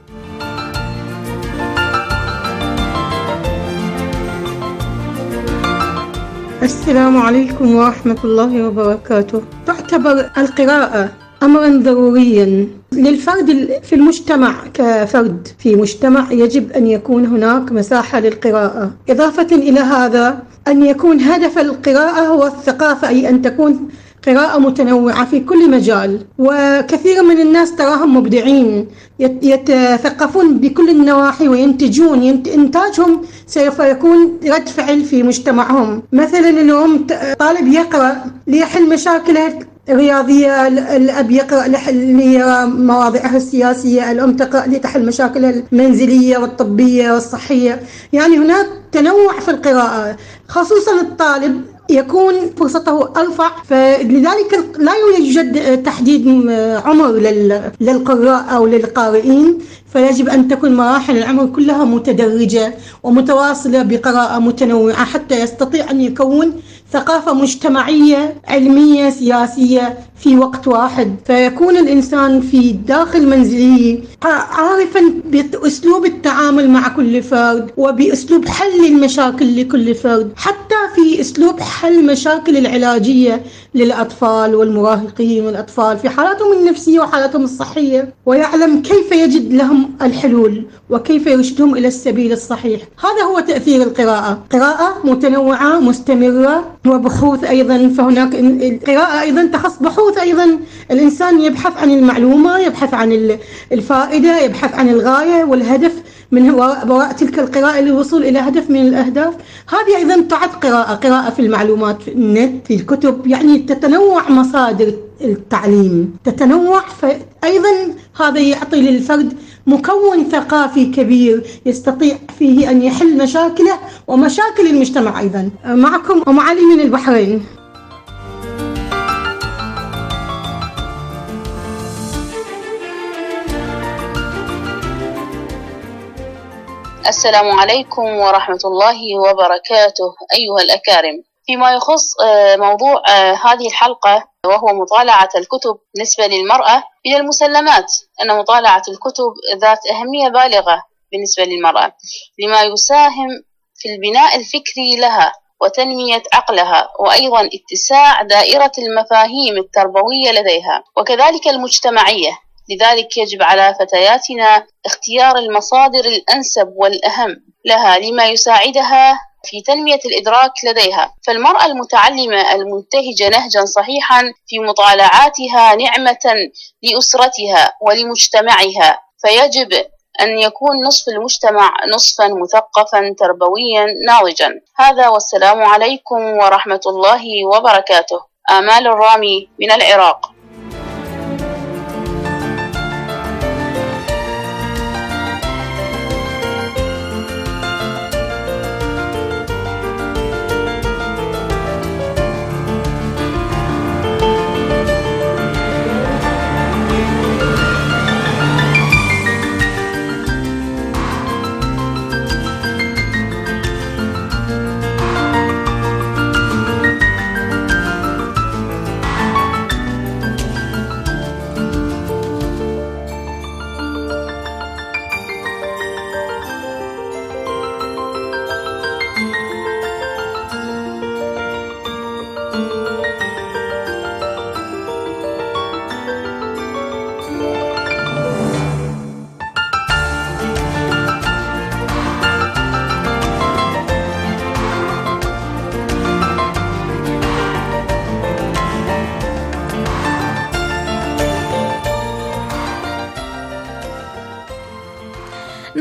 السلام عليكم ورحمة الله وبركاته. تعتبر القراءة أمرا ضروريا للفرد في المجتمع. كفرد في مجتمع يجب أن يكون هناك مساحة للقراءة. إضافة إلى هذا أن يكون هدف القراءة هو الثقافة، أي أن تكون قراءة متنوعة في كل مجال. وكثير من الناس تراهم مبدعين يتثقفون بكل النواحي وينتجون، إنتاجهم سوف يكون رد فعل في مجتمعهم. مثلا اليوم طالب يقرأ ليحل مشاكله الرياضية، الأب يقرأ لمواضيعها السياسية، الأم تقرأ لتحل مشاكلها المنزلية والطبية والصحية. يعني هناك تنوع في القراءة، خصوصا الطالب يكون فرصته أرفع، فلذلك لا يوجد تحديد عمر للقراء أو للقارئين، فيجب أن تكون مراحل العمر كلها متدرجة ومتواصلة بقراءة متنوعة حتى يستطيع أن يكون ثقافة مجتمعية علمية سياسية في وقت واحد. فيكون الإنسان في داخل منزله عارفا بأسلوب التعامل مع كل فرد وبأسلوب حل المشاكل لكل فرد، حتى في أسلوب حل مشاكل العلاجية للأطفال والمراهقين والأطفال في حالاتهم النفسية وحالاتهم الصحية، ويعلم كيف يجد لهم الحلول وكيف يرشدهم إلى السبيل الصحيح. هذا هو تأثير القراءة، قراءة متنوعة مستمرة وبحوث أيضا. فهناك القراءة أيضا تخص بحوث أيضا، الإنسان يبحث عن المعلومة، يبحث عن الفائدة، يبحث عن الغاية والهدف من وراء تلك القراءة للوصول إلى هدف من الأهداف. هذه أيضا تعد قراءة في المعلومات، في النت، في الكتب، يعني تتنوع مصادر التعليم، تتنوع. فأيضا هذا يعطي للفرد مكون ثقافي كبير يستطيع فيه أن يحل مشاكله ومشاكل المجتمع. أيضا معكم أم علي من البحرين. السلام عليكم ورحمة الله وبركاته أيها الأكارم. فيما يخص موضوع هذه الحلقة وهو مطالعة الكتب بالنسبة للمرأة، من المسلمات أن مطالعة الكتب ذات أهمية بالغة بالنسبة للمرأة، لما يساهم في البناء الفكري لها وتنمية عقلها، وأيضا اتساع دائرة المفاهيم التربوية لديها وكذلك المجتمعية. لذلك يجب على فتياتنا اختيار المصادر الأنسب والأهم لها لما يساعدها في تنمية الإدراك لديها. فالمرأة المتعلمة المنتهجة نهجا صحيحا في مطالعاتها نعمة لأسرتها ولمجتمعها، فيجب أن يكون نصف المجتمع نصفا مثقفا تربويا ناضجا. هذا والسلام عليكم ورحمة الله وبركاته. آمال الرامي من العراق.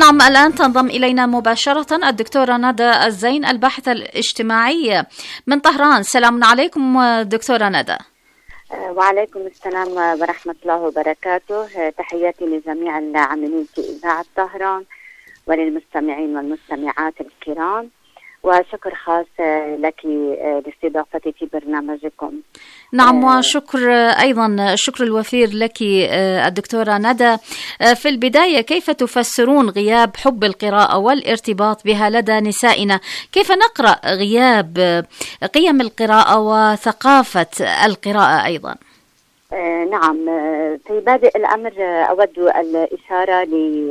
نعم، الآن تنضم إلينا مباشرة الدكتورة ندى الزين الباحثة الاجتماعية من طهران. سلام عليكم دكتورة ندى. وعليكم السلام ورحمة الله وبركاته. تحياتي لجميع العاملين في إذاعة طهران وللمستمعين والمستمعات الكرام، وشكر خاص لك لاستضافتي في برنامجكم. نعم، وشكر أيضا الشكر الوفير لك الدكتورة ندى. في البداية، كيف تفسرون غياب حب القراءة والارتباط بها لدى نسائنا؟ كيف نقرأ غياب قيم القراءة وثقافة القراءة أيضا؟ نعم، في بادئ الأمر أود الإشارة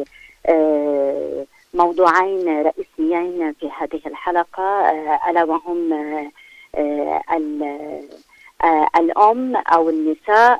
موضوعين رئيسيين في هذه الحلقة، ألا وهم الأم أو النساء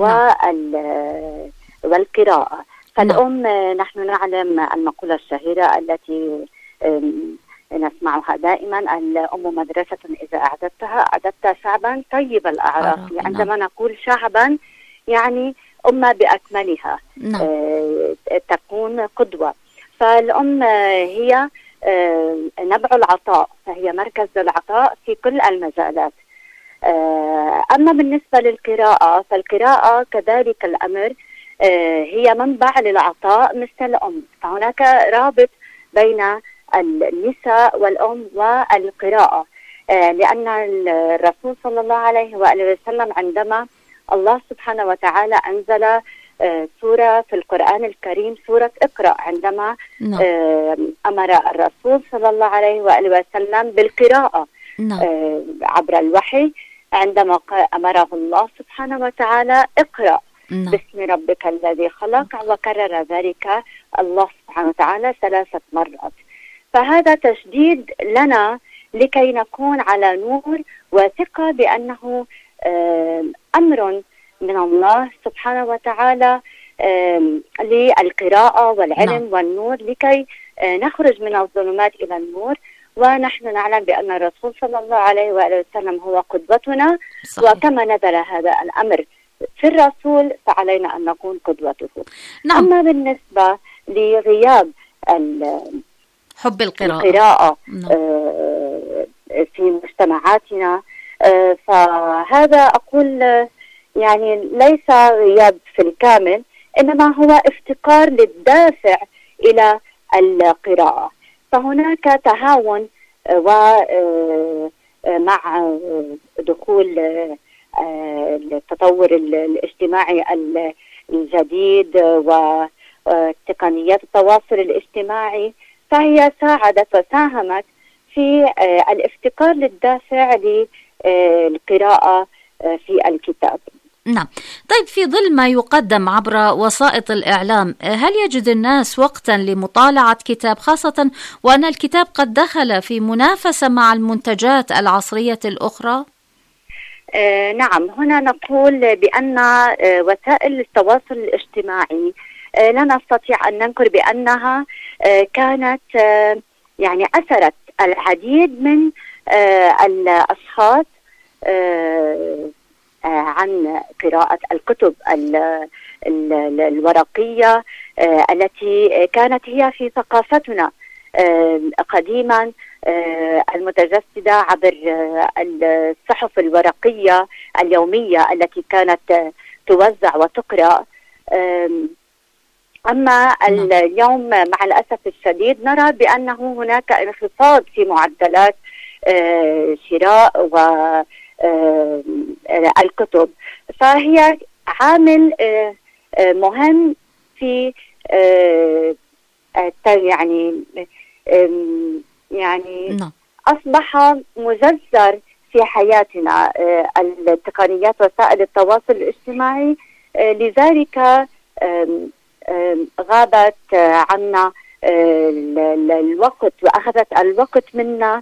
والقراءة. فالأم، نحن نعلم المقولة الشهيرة التي نسمعها دائما: الأم مدرسة إذا أعددت شعبا طيب الأعراق. عندما نقول شعبا يعني أمة بأكملها تكون قدوة. فالأم هي نبع العطاء، فهي مركز العطاء في كل المجالات. أما بالنسبة للقراءة، فالقراءة كذلك الأمر هي منبع للعطاء مثل الأم. فهناك رابط بين النساء والأم والقراءة، لأن الرسول صلى الله عليه وآله وسلم عندما الله سبحانه وتعالى أنزل سورة في القرآن الكريم، سورة اقرأ، عندما أمر الرسول صلى الله عليه وآله وسلم بالقراءة عبر الوحي، عندما أمره الله سبحانه وتعالى اقرأ باسم ربك الذي خلق، وكرر ذلك الله سبحانه وتعالى 3 مرات. فهذا تشديد لنا لكي نكون على نور وثقة بأنه أمر من الله سبحانه وتعالى للقراءة والعلم والنور، لكي نخرج من الظلمات إلى النور. ونحن نعلم بأن الرسول صلى الله عليه وآله وسلم هو قدوتنا، وكما نزل هذا الأمر في الرسول فعلينا أن نكون قدوته. أما بالنسبة لغياب حب القراءة في مجتمعاتنا، فهذا أقول يعني ليس غياب في الكامل، إنما هو افتقار للدافع إلى القراءة. فهناك تهاون، ومع دخول التطور الاجتماعي الجديد وتقنيات التواصل الاجتماعي، فهي ساعدت وساهمت في الافتقار للدافع للقراءة في الكتاب. نعم. طيب، في ظل ما يقدم عبر وسائط الإعلام، هل يجد الناس وقتا لمطالعة كتاب، خاصة وأن الكتاب قد دخل في منافسة مع المنتجات العصرية الأخرى؟ نعم، هنا نقول بأن وسائل التواصل الاجتماعي لا نستطيع أن ننكر بأنها كانت يعني أثرت العديد من الأشخاص عن قراءة الكتب الورقية التي كانت هي في ثقافتنا قديما، المتجسدة عبر الصحف الورقية اليومية التي كانت توزع وتقرأ. أما اليوم مع الأسف الشديد نرى بأنه هناك انخفاض في معدلات شراء الكتب، فهي عامل مهم في يعني أصبح مجذر في حياتنا التقنيات وسائل التواصل الاجتماعي. لذلك غابت عنا الوقت وأخذت الوقت منا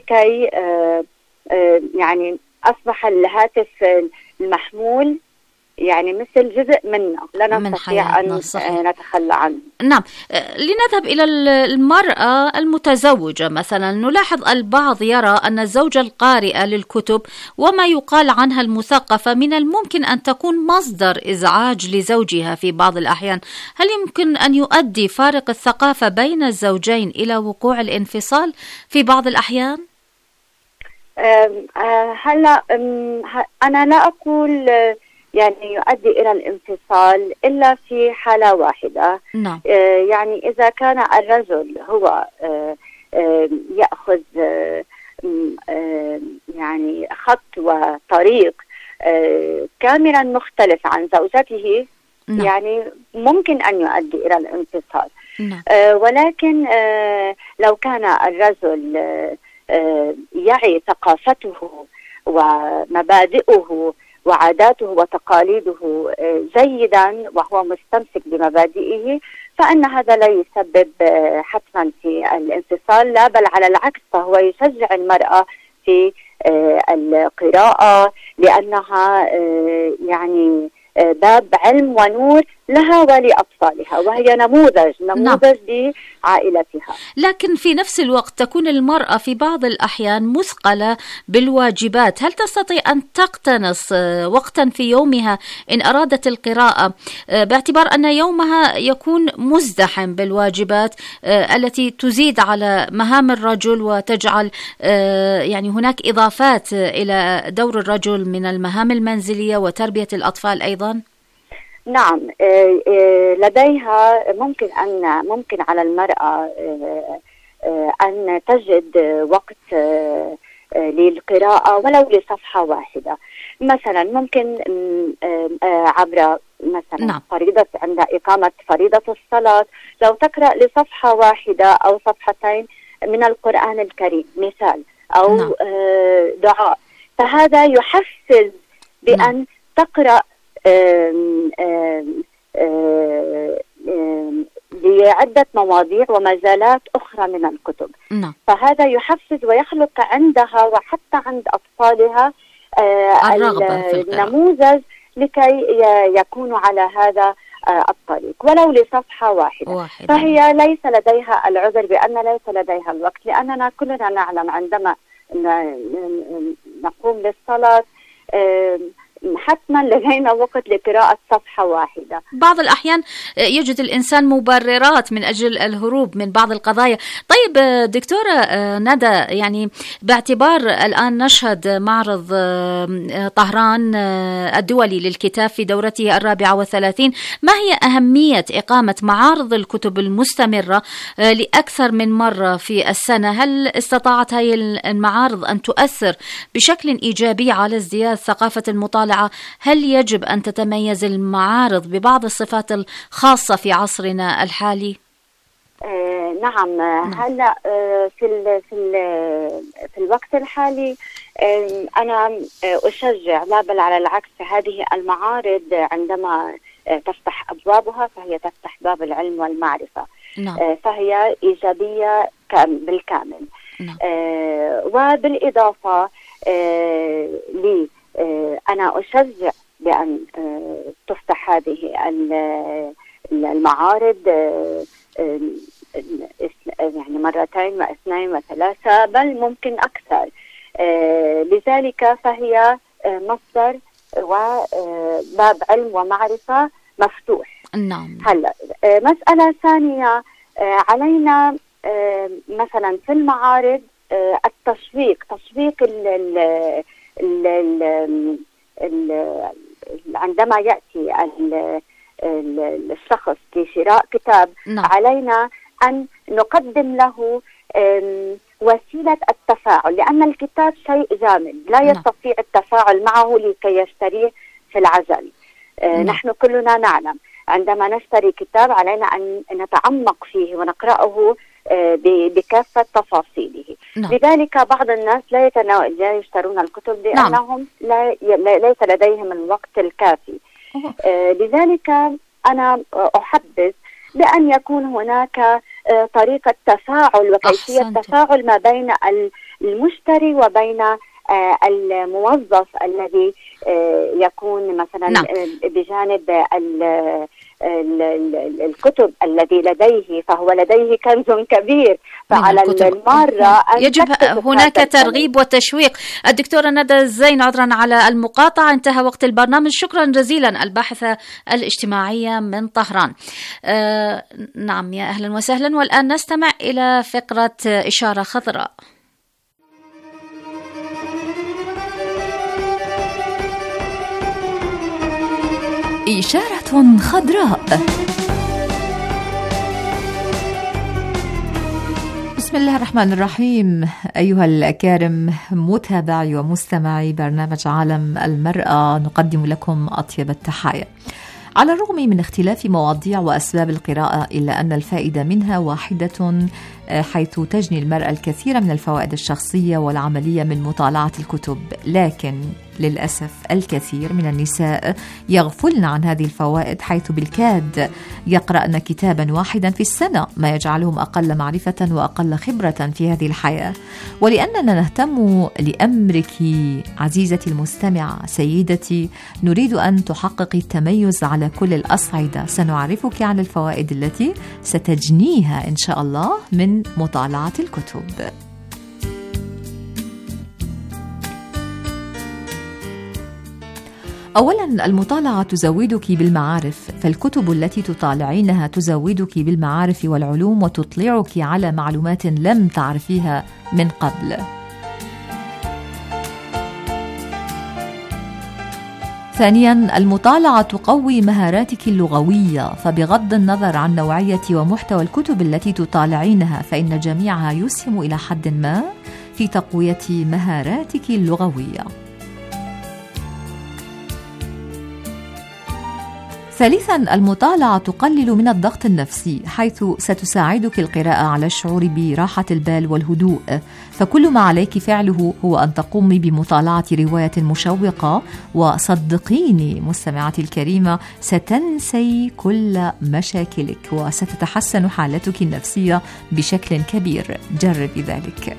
لكي يعني أصبح الهاتف المحمول يعني مثل جزء منا لا نستطيع أن نتخلى عنه. نعم. لنذهب إلى المرأة المتزوجة مثلا. نلاحظ البعض يرى أن الزوجة القارئة للكتب وما يقال عنها المثقفة من الممكن أن تكون مصدر إزعاج لزوجها في بعض الأحيان. هل يمكن أن يؤدي فارق الثقافة بين الزوجين إلى وقوع الانفصال في بعض الأحيان؟ هلا أنا لا أقول يعني يؤدي إلى الانفصال إلا في حالة واحدة. نعم. يعني إذا كان الرجل هو يأخذ يعني خط وطريق كاملا مختلف عن زوجته. نعم. يعني ممكن أن يؤدي إلى الانفصال. نعم. ولكن لو كان الرجل يعي ثقافته ومبادئه وعاداته وتقاليده جيدا وهو مستمسك بمبادئه، فإن هذا لا يسبب حتما في الانفصال، لا بل على العكس، فهو يشجع المرأة في القراءة لأنها يعني باب علم ونور لها ولأطفالها، وهي نموذج نعم. لعائلتها. لكن في نفس الوقت تكون المرأة في بعض الأحيان مثقلة بالواجبات. هل تستطيع أن تقتنص وقتا في يومها إن أرادت القراءة، باعتبار أن يومها يكون مزدحم بالواجبات التي تزيد على مهام الرجل وتجعل يعني هناك إضافات إلى دور الرجل من المهام المنزلية وتربية الأطفال أيضا؟ نعم. لديها ممكن على المرأة أن تجد وقت للقراءة ولو لصفحة واحدة. مثلا ممكن عبر مثلا نعم. عند إقامة فريضة الصلاة لو تقرأ لصفحة واحدة أو صفحتين من القرآن الكريم مثال، أو نعم. دعاء، فهذا يحفز بأن تقرأ لعدة مواضيع ومجالات أخرى من الكتب. نعم. فهذا يحفز ويخلق عندها وحتى عند أطفالها النموذج لكي يكونوا على هذا الطريق ولو لصفحة واحدة. فهي ليس لديها العذر بأن ليس لديها الوقت، لأننا كلنا نعلم عندما نقوم للصلاة حتما لدينا وقت لقراءة صفحة واحدة. بعض الأحيان يجد الإنسان مبررات من أجل الهروب من بعض القضايا. طيب دكتورة ندى، يعني باعتبار الآن نشهد معرض طهران الدولي للكتاب في دورته 34، ما هي أهمية إقامة معارض الكتب المستمرة لأكثر من مرة في السنة؟ هل استطاعت هذه المعارض أن تؤثر بشكل إيجابي على ازدياد ثقافة المطالعة؟ هل يجب أن تتميز المعارض ببعض الصفات الخاصة في عصرنا الحالي؟ نعم. هلا في الوقت الحالي أنا أشجع، لا بل على العكس، هذه المعارض عندما تفتح أبوابها فهي تفتح باب العلم والمعرفة. نعم. فهي إيجابية بالكامل. نعم. وبالإضافة أنا أشجع بأن تفتح هذه المعارض يعني مرتين واثنين وثلاثة بل ممكن أكثر. لذلك فهي مصدر وباب علم ومعرفة مفتوح. نعم. هلا مسألة ثانية علينا مثلا في المعارض التسويق، تسويق عندما يأتي الشخص لشراء كتاب. نعم. علينا أن نقدم له وسيلة التفاعل، لأن الكتاب شيء جامد لا يستطيع التفاعل معه لكي يشتريه في العجل. نحن كلنا نعلم عندما نشتري كتاب علينا أن نتعمق فيه ونقرأه بكافة تفاصيله. لذلك بعض الناس لا يشترون الكتب لأنهم ليس لديهم الوقت الكافي. لذلك أنا أحبذ بأن يكون هناك طريقة تفاعل وكيفية تفاعل ما بين المشتري وبين الموظف الذي يكون مثلا بجانب الكتب الذي لديه، فهو لديه كنز كبير، فعلى المارة يجب هناك ترغيب وتشويق. الدكتورة ندى زين، عذرا على المقاطعة، انتهى وقت البرنامج. شكرا جزيلا، الباحثة الاجتماعية من طهران. نعم، يا أهلا وسهلا. والآن نستمع إلى فقرة إشارة خضراء. إشارة خضراء. بسم الله الرحمن الرحيم. أيها الأكارم متابعي ومستمعي برنامج عالم المرأة، نقدم لكم أطيب التحايا. على الرغم من اختلاف مواضيع وأسباب القراءة، إلا أن الفائدة منها واحدة، حيث تجني المرأة الكثير من الفوائد الشخصية والعملية من مطالعة الكتب. لكن للأسف الكثير من النساء يغفلن عن هذه الفوائد، حيث بالكاد يقرأن كتابا واحدا في السنة، ما يجعلهم أقل معرفة وأقل خبرة في هذه الحياة. ولأننا نهتم لأمرك عزيزتي المستمعة سيدتي، نريد أن تحققي التميز على كل الأصعدة. سنعرفك عن الفوائد التي ستجنيها إن شاء الله من مطالعة الكتب. أولا، المطالعة تزودك بالمعارف، فالكتب التي تطالعينها تزودك بالمعارف والعلوم وتطلعك على معلومات لم تعرفيها من قبل. ثانيا، المطالعة تقوي مهاراتك اللغوية، فبغض النظر عن نوعية ومحتوى الكتب التي تطالعينها، فإن جميعها يسهم إلى حد ما في تقوية مهاراتك اللغوية. ثالثا، المطالعة تقلل من الضغط النفسي، حيث ستساعدك القراءة على الشعور براحة البال والهدوء. فكل ما عليك فعله هو أن تقومي بمطالعة رواية مشوقة، وصدقيني مستمعتي الكريمة ستنسي كل مشاكلك وستتحسن حالتك النفسية بشكل كبير. جربي ذلك.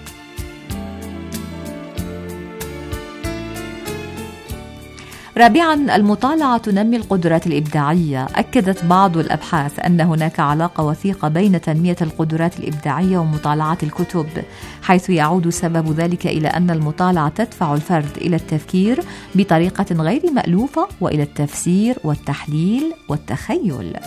رابعا، المطالعة تنمي القدرات الإبداعية. أكدت بعض الأبحاث أن هناك علاقة وثيقة بين تنمية القدرات الإبداعية ومطالعة الكتب، حيث يعود سبب ذلك إلى أن المطالعة تدفع الفرد إلى التفكير بطريقة غير مألوفة، وإلى التفسير والتحليل والتخيل.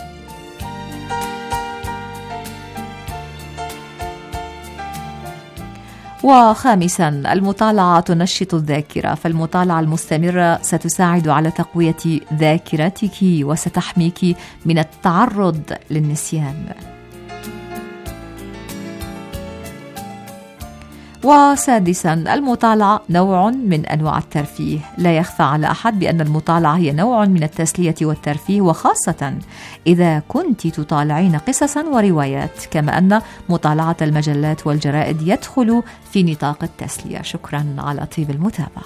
وخامسا، المطالعة تنشط الذاكرة، فالمطالعة المستمرة ستساعد على تقوية ذاكرتك وستحميك من التعرض للنسيان. وسادسا، المطالعة نوع من أنواع الترفيه. لا يخفى على أحد بأن المطالعة هي نوع من التسلية والترفيه، وخاصة إذا كنت تطالعين قصصا وروايات، كما أن مطالعة المجلات والجرائد يدخل في نطاق التسلية. شكرا على طيب المتابعة.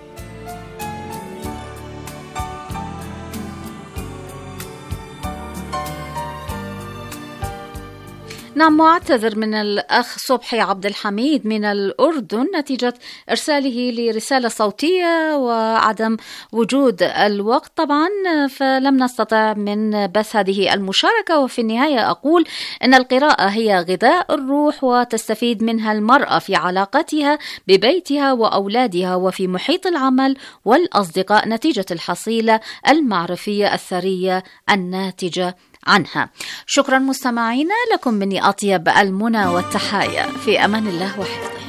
نعم، معتذر من الأخ صبحي عبد الحميد من الأردن نتيجة إرساله لرسالة صوتية وعدم وجود الوقت طبعا، فلم نستطع من بث هذه المشاركة. وفي النهاية أقول أن القراءة هي غذاء الروح، وتستفيد منها المرأة في علاقتها ببيتها وأولادها وفي محيط العمل والأصدقاء، نتيجة الحصيلة المعرفية الثرية الناتجة عنها. شكرا مستمعينا، لكم مني أطيب المنى والتحايا. في أمان الله وحفظه.